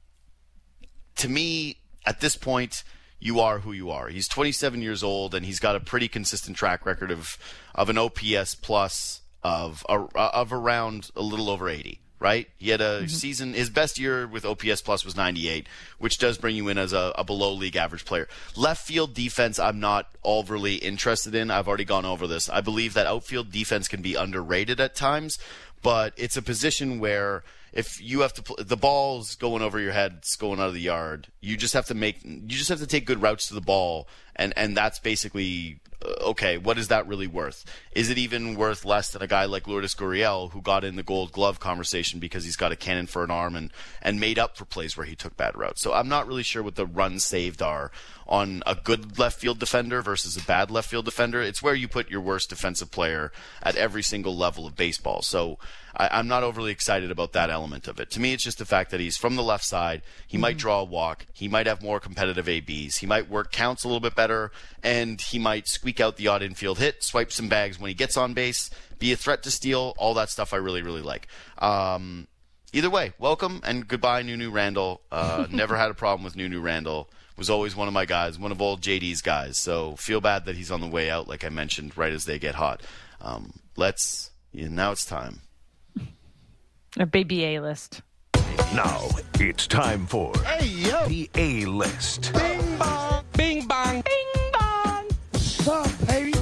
to me, at this point, you are who you are. He's twenty-seven years old, and he's got a pretty consistent track record of of an O P S plus of uh, of around a little over eighty. Right? He had a mm-hmm. season. His best year with O P S plus was ninety-eight, which does bring you in as a, a below league average player. Left field defense, I'm not overly interested in. I've already gone over this. I believe that outfield defense can be underrated at times, but it's a position where if you have to pl- the ball's going over your head, it's going out of the yard. You just have to make you just have to take good routes to the ball, and and that's basically uh, okay. What is that really worth? Is it even worth less than a guy like Lourdes Gurriel, who got in the Gold Glove conversation because he's got a cannon for an arm and and made up for plays where he took bad routes? So I'm not really sure what the runs saved are on a good left field defender versus a bad left field defender. It's where you put your worst defensive player at every single level of baseball. So I, I'm not overly excited about that element of it. To me, it's just the fact that he's from the left side. He mm-hmm. might draw a walk. He might have more competitive A Bs. He might work counts a little bit better, and he might squeak out the odd infield hit, swipe some bags when he gets on base, be a threat to steal, all that stuff I really, really like. Um, either way, welcome and goodbye, Nunu Randall. Uh, never had a problem with Nunu Randall. Was always one of my guys, one of old J D's guys. So feel bad that he's on the way out, like I mentioned, right as they get hot. Um, let's, yeah, now it's time. A baby A-list. Now it's time for hey, yo. the A-list. Bing bong, bing bong, bing bong. What's up, baby?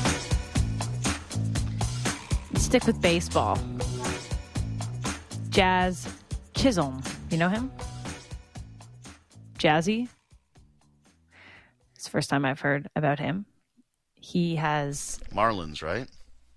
Stick with baseball. Jazz Chisholm. You know him? Jazzy. It's the first time I've heard about him. He has Marlins, right?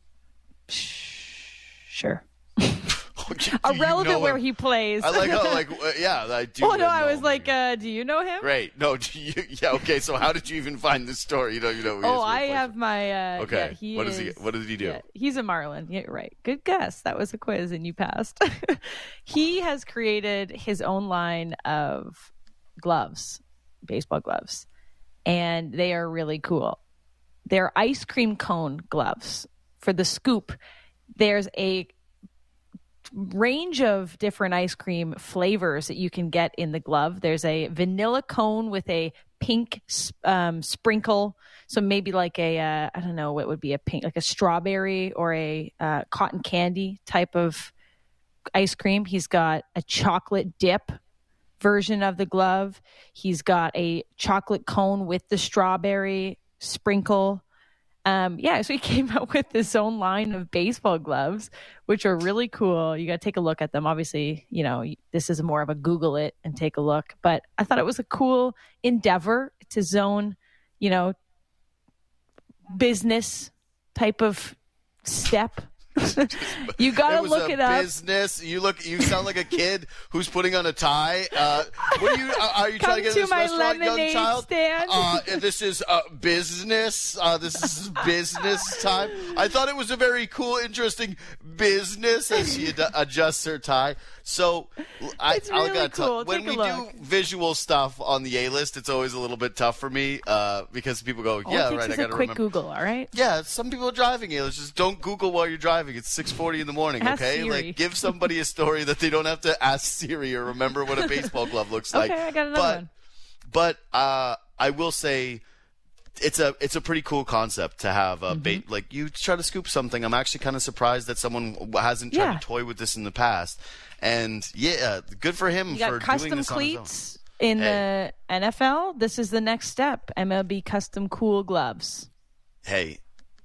Sure. Do Irrelevant you know where him? he plays. I like how, like, uh, yeah, I do. Oh no, know I was him. like, uh, do you know him? Great. No, do you, yeah, okay. So how did you even find this story? You know, you know. Who he Oh, is, I have my. Uh, Okay. Yeah, he what is, does he? What did he do? Yeah, he's a Marlin. Yeah, right. Good guess. That was a quiz, and you passed. He has created his own line of gloves, baseball gloves, and they are really cool. They're ice cream cone gloves. For the scoop, there's a range of different ice cream flavors that you can get in the glove. There's a vanilla cone with a pink um, sprinkle. So maybe like a, uh, I don't know, what would be a pink, like a strawberry or a uh, cotton candy type of ice cream. He's got a chocolate dip version of the glove. He's got a chocolate cone with the strawberry sprinkle. Um, yeah, so he came up with his own line of baseball gloves, which are really cool. You got to take a look at them. Obviously, you know, this is more of a Google it and take a look. But I thought it was a cool endeavor. It's his own, you know, business type of step. You gotta it look it up. Business. You look. You sound like a kid who's putting on a tie. Uh, what are you? Uh, are you Come trying to get to this my restaurant, young lemonade child? stand. Uh, this is uh, business. Uh, this is business time. I thought it was a very cool, interesting business as she ad- adjusts her tie. So I, It's I really gotta tell cool. when Take a we look. do visual stuff on the A list, it's always a little bit tough for me uh, because people go, All "Yeah, it takes right." is I a gotta quick remember. Google, all right? Yeah, some people are driving you. Just don't Google while you're driving. It's six forty in the morning, Ask okay? Siri. Like, give somebody a story that they don't have to ask Siri or remember what a baseball glove looks like. Okay, I got another but, one. But uh, I will say it's a it's a pretty cool concept to have a Mm-hmm. bait. Like, you try to scoop something. I'm actually kind of surprised that someone hasn't tried Yeah. to toy with this in the past. And, yeah, good for him You for got doing custom this on his own. cleats in Hey. the N F L. This is the next step. M L B custom cool gloves. Hey,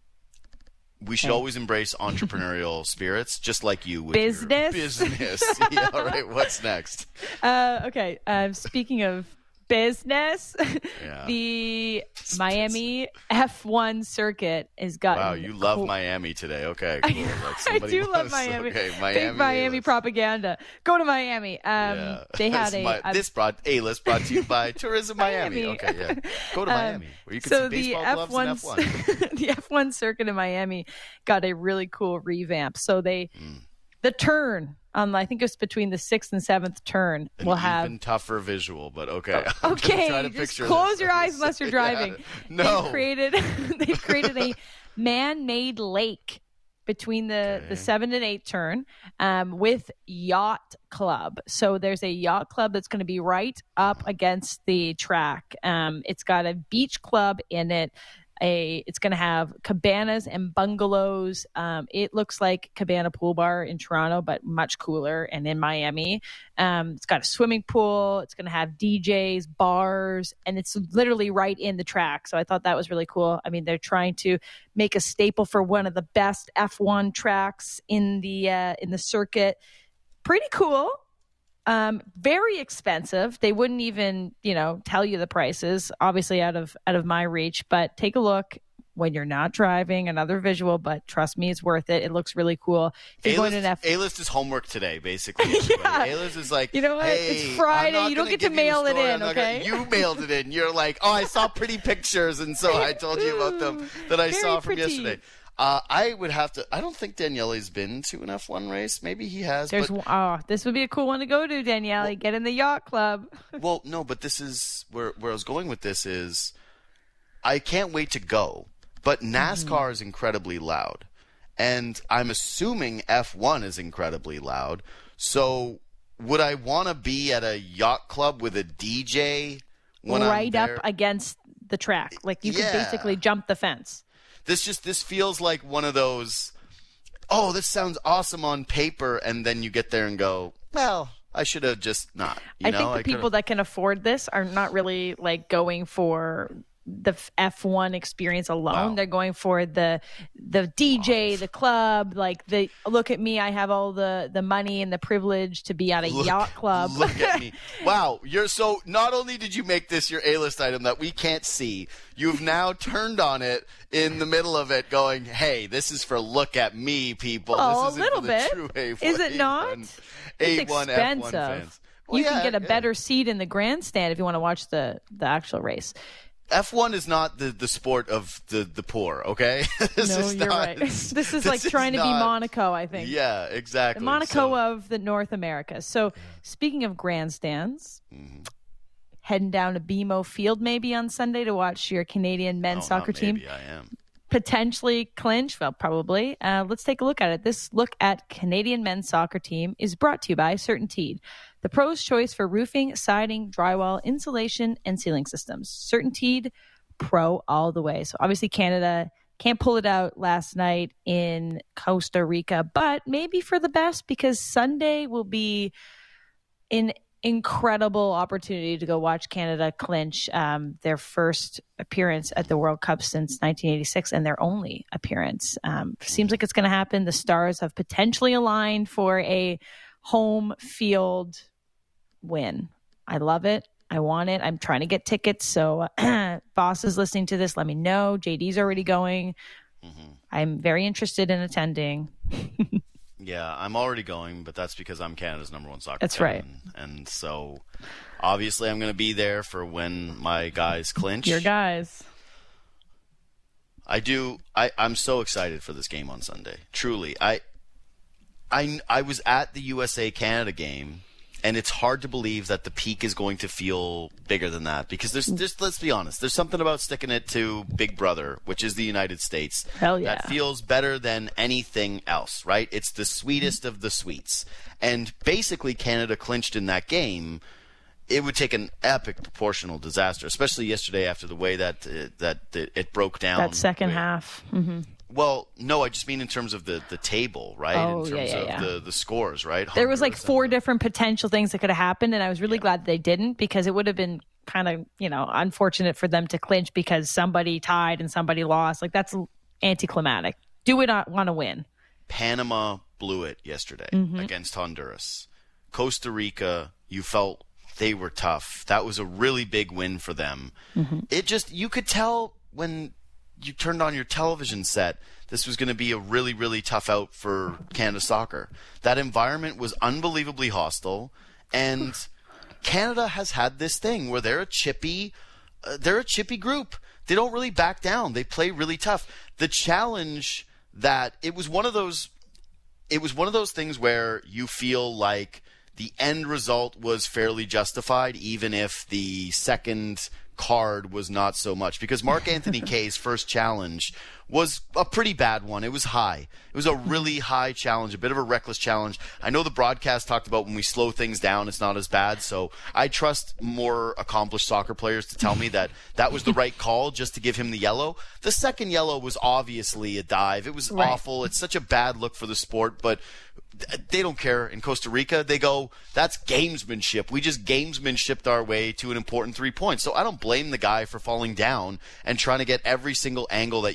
we should Hey. always embrace entrepreneurial spirits, just like you with your Business? business. Yeah, all right. What's next? Uh, okay. Um, speaking of business, Yeah. the Miami F one circuit has gotten. Wow, you love cool- Miami today. Okay, cool. Like I somebody do love was- Miami. Okay, Miami. Big Miami A-list. propaganda. Go to Miami. Um, Yeah. They had It's a, Mi- a this brought A-list brought to you by Tourism Miami. Miami. Okay, yeah. Go to Um, Miami where you can so see the baseball F one, gloves and F one. the F one circuit in Miami got a really cool revamp. So they, Hmm. the turn on, I think it's between the sixth and seventh turn, An will have. even tougher visual, but okay. I'm gonna Okay, try to just picture close this. your eyes unless you're driving. Yeah. No. They've created, they've created a man-made lake between the, Okay. the seventh and eighth turn um, with Yacht Club. So there's a yacht club that's going to be right up against the track. Um, it's got a beach club in it. A, it's going to have cabanas and bungalows. Um, it looks like Cabana Pool Bar in Toronto, but much cooler and in Miami. Um, it's got a swimming pool. It's going to have D Js, bars, and it's literally right in the track. So I thought that was really cool. I mean, they're trying to make a staple for one of the best F one tracks in the uh, in the circuit. pretty cool. Um, very expensive. They wouldn't even, you know, tell you the prices, obviously out of out of my reach, but take a look when you're not driving, another visual, but trust me, it's worth it. It looks really cool. If you're going to an F- A-list is homework today, basically. Yeah. A-list is like, you know what? hey, it's Friday. I'm not You don't gonna get to give mail you it the story. in, I'm not okay? Gonna, you mailed it in. You're like, oh, I saw pretty pictures, and so I told you about them that I Very saw from pretty. yesterday. Uh, I would have to. I don't think Daniele's been to an F one race. Maybe he has. There's but, oh, this would be a cool one to go to, Daniele. Well- Get in the yacht club. well, no, but this is where where I was going with this is, I can't wait to go. But NASCAR Mm-hmm. is incredibly loud, and I'm assuming F one is incredibly loud. So, would I want to be at a yacht club with a D J when right I'm up there? against the track. Like you Yeah. could basically jump the fence. This just this feels like one of those. Oh, this sounds awesome on paper, and then you get there and go, well, I should have just not. You I know, think the I could've- people that can afford this are not really like going for the F one experience alone. Wow. They're going for the the D J, the club, like the look at me, I have all the the money and the privilege to be at a Look- yacht club. Look at me. Wow. You're so not only did you make this your A-list item that we can't see, you've now turned on it in the middle of it going, hey, this is for look at me, people. Oh, this a isn't little for the bit. true A one, Is it not? A one, It's F one expensive. fans. Well, you yeah, can get a yeah. better seat in the grandstand if you want to watch the the actual race. F one is not the, the sport of the, the poor, okay? This No, is you're not- right. This is like is trying to be not- Monaco, I think. Yeah, exactly. The Monaco So- of the North America. So, speaking of grandstands, Mm-hmm. heading down to B M O Field maybe on Sunday to watch your Canadian men's No, soccer not team maybe, I am. potentially clinch. Well, probably. Uh, let's take a look at it. This look at Canadian men's soccer team is brought to you by CertainTeed, the pro's choice for roofing, siding, drywall, insulation, and ceiling systems. CertainTeed, pro all the way. So obviously Canada can't pull it out last night in Costa Rica, but maybe for the best because Sunday will be an incredible opportunity to go watch Canada clinch um, their first appearance at the World Cup since nineteen eighty-six and their only appearance. Um, seems like it's going to happen. The stars have potentially aligned for a home field win. I love it. I want it. I'm trying to get tickets. So, uh, boss is listening to this. Let me know. J D's already going. Mm-hmm. I'm very interested in attending. Yeah, I'm already going, but that's because I'm Canada's number one soccer That's fan. right. And so, obviously, I'm going to be there for when my guys clinch. Your guys. I do. I, I'm so excited for this game on Sunday. Truly, I, I, I was at the U S A Canada game, and it's hard to believe that the peak is going to feel bigger than that because there's, there's let's be honest, there's something about sticking it to Big Brother, which is the United States, Hell yeah. that feels better than anything else, right? It's the sweetest of the sweets. And basically Canada clinched in that game. It would take an epic proportional disaster, especially yesterday after the way that uh, that it, it broke down. That second with- half. hmm Well, no, I just mean in terms of the, the table, right? Oh, in yeah, terms yeah, of yeah. the the scores, right? There was like Honduras four and- different potential things that could have happened, and I was really glad they didn't because it would have been kind of, you know, unfortunate for them to clinch because somebody tied and somebody lost. Like that's anticlimactic. Do we not want to win? Panama blew it yesterday Mm-hmm. against Honduras. Costa Rica, you felt they were tough. That was a really big win for them. Mm-hmm. It just, you could tell when you turned on your television set, this was going to be a really, really tough out for Canada soccer. That environment was unbelievably hostile, and Canada has had this thing where they're a chippy, uh, they're a chippy group. They don't really back down. They play really tough. The challenge that it was one of those, it was one of those things where you feel like the end result was fairly justified, even if the second card was not so much. Because Mark Anthony Kaye's first challenge was a pretty bad one. It was high. It was a really high challenge, a bit of a reckless challenge. I know the broadcast talked about when we slow things down, it's not as bad. So I trust more accomplished soccer players to tell me that that was the right call just to give him the yellow. The second yellow was obviously a dive. It was Right. awful. It's such a bad look for the sport, but they don't care. In Costa Rica, they go, that's gamesmanship. We just gamesmanshipped our way to an important three points. So I don't blame the guy for falling down and trying to get every single angle that you can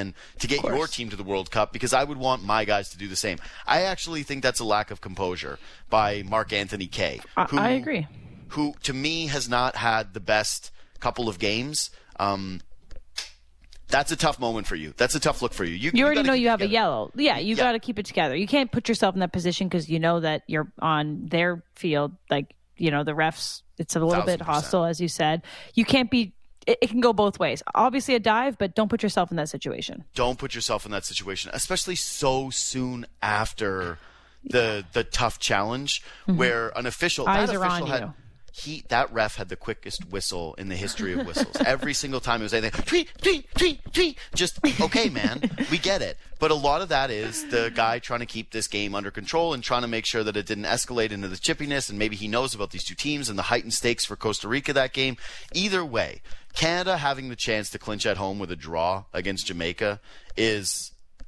can to get your team to the World Cup, because I would want my guys to do the same. I actually think that's a lack of composure by Mark-Anthony Kaye. Who, I agree. Who, to me, has not had the best couple of games. Um, that's a tough moment for you. That's a tough look for you. You, you, you already know you have together. a yellow. Yeah, you yeah. got to keep it together. You can't put yourself in that position because you know that you're on their field. Like, you know, the refs, it's a little Thousand bit hostile, as you said. You can't be it, it can go both ways. Obviously a dive, but don't put yourself in that situation. Don't put yourself in that situation, especially so soon after the the tough challenge mm-hmm. where an official, Eyes that are official on had, you. He, that ref had the quickest whistle in the history of whistles. Every single time it was anything, tweet, tweet, tweet, tweet. Just, okay, man, we get it. But a lot of that is the guy trying to keep this game under control and trying to make sure that it didn't escalate into the chippiness, and maybe he knows about these two teams and the heightened stakes for Costa Rica that game. Either way, Canada having the chance to clinch at home with a draw against Jamaica is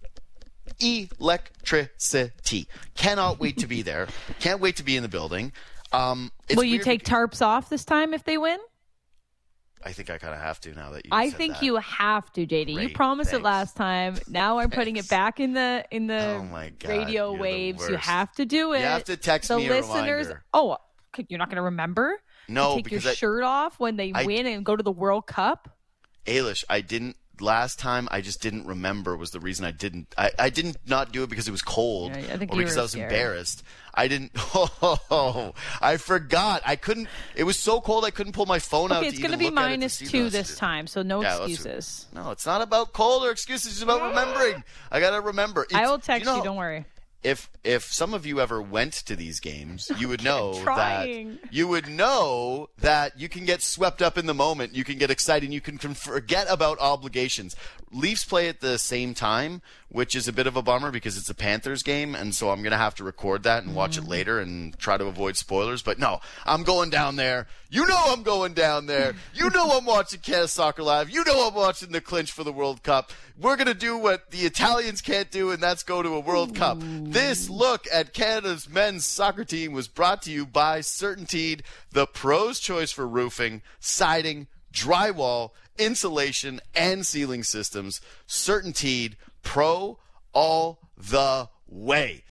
electricity. Cannot wait to be there. Can't wait to be in the building. Um, Will you take tarps off this time if they win? I think I kind of have to now that you I said think that. you have to, J D. Great, you promised thanks. it last time. Now I'm putting it back in the in the Oh my God, radio you're the waves. You worst. have to do it. You have to text the me a listeners. reminder. Oh, you're not going to remember? No, you take because your I, shirt off when they I, win and go to the World Cup. Ailish, I didn't. Last time, I just didn't remember was the reason I didn't. I, I didn't not do it because it was cold Yeah, I think or you because were I was scared. embarrassed. I didn't. Oh, I forgot. I couldn't. It was so cold I couldn't pull my phone out. Okay, it's going to be look at it to minus see two the- this time, so no Yeah, let's- excuses. No, it's not about cold or excuses. It's about remembering. I gotta remember. It's, I will text you. know, Don't worry. If if some of you ever went to these games, you would know that trying. you would know that you can get swept up in the moment. You can get excited. You can, can forget about obligations. Leafs play at the same time, which is a bit of a bummer because it's a Panthers game, and so I'm gonna have to record that and watch it later and try to avoid spoilers. But no, I'm going down there. You know I'm going down there. You know I'm watching Canada Soccer Live. You know I'm watching the clinch for the World Cup. We're gonna do what the Italians can't do, and that's go to a World Cup. This look at Canada's men's soccer team was brought to you by CertainTeed, the pros' choice for roofing, siding, drywall, insulation, and ceiling systems. CertainTeed, pro all the way.